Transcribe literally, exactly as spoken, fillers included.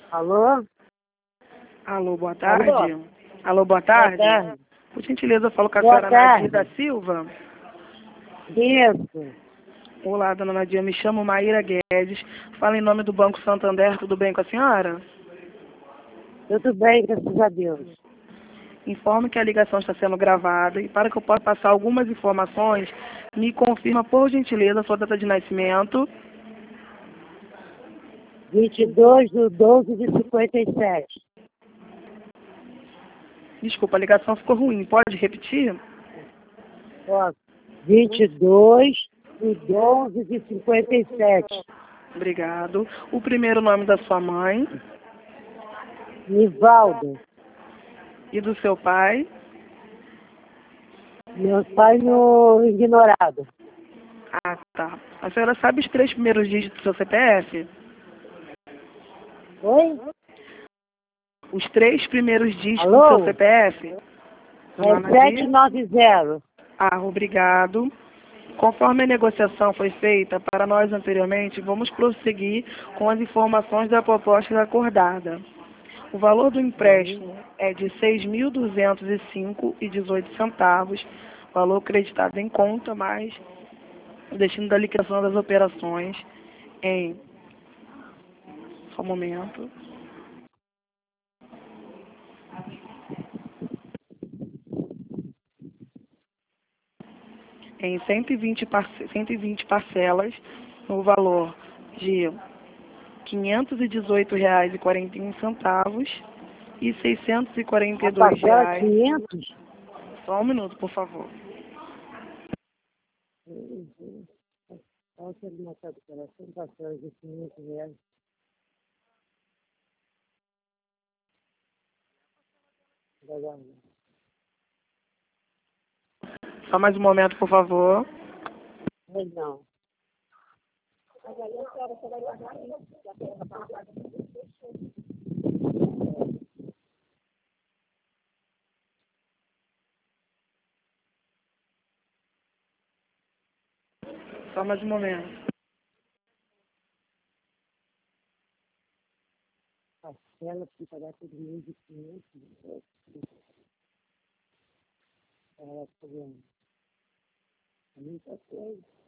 Alô? Alô, boa tarde. Alô? Alô, boa Boa tarde. tarde. Por gentileza, eu falo com a Boa senhora Nadir tarde. da Silva. Isso. Olá, dona Nadir, me chamo Maíra Guedes. Falo em nome do Banco Santander, tudo bem com a senhora? Tudo bem, graças a Deus. Informo que a ligação está sendo gravada e para que eu possa passar algumas informações, me confirma, por gentileza, a sua data de nascimento. vinte e dois de doze de cinquenta e sete. Desculpa, a ligação ficou ruim. Pode repetir? Posso? vinte e dois de doze de cinquenta e sete. Obrigado. O primeiro nome da sua mãe Nivaldo. e do seu pai. Meu pai no ignorado. Ah, tá. A senhora sabe os três primeiros dígitos do seu C P F? Oi? Os três primeiros dígitos do Alô? seu C P F? Dona É Nadir? sete nove zero. Ah, obrigado. Conforme a negociação foi feita para nós anteriormente, vamos prosseguir com as informações da proposta acordada. O valor do empréstimo é de seis mil duzentos e cinco reais e dezoito centavos, valor creditado em conta, mais o destino da liquidação das operações em... Só um momento. Em cento e vinte, parce... cento e vinte parcelas, no valor de quinhentos e dezoito reais e quarenta e um centavos e seiscentos e quarenta e A dois parcela reais. quinhentos. Só um minuto, por favor. Qual seria uma operação? Parcela de quinhentos reais. Só mais um momento, por favor. Pois não. Só mais um momento. Parcela para pagar todo mês de quinhentos. Ela tá vendo. É muita coisa.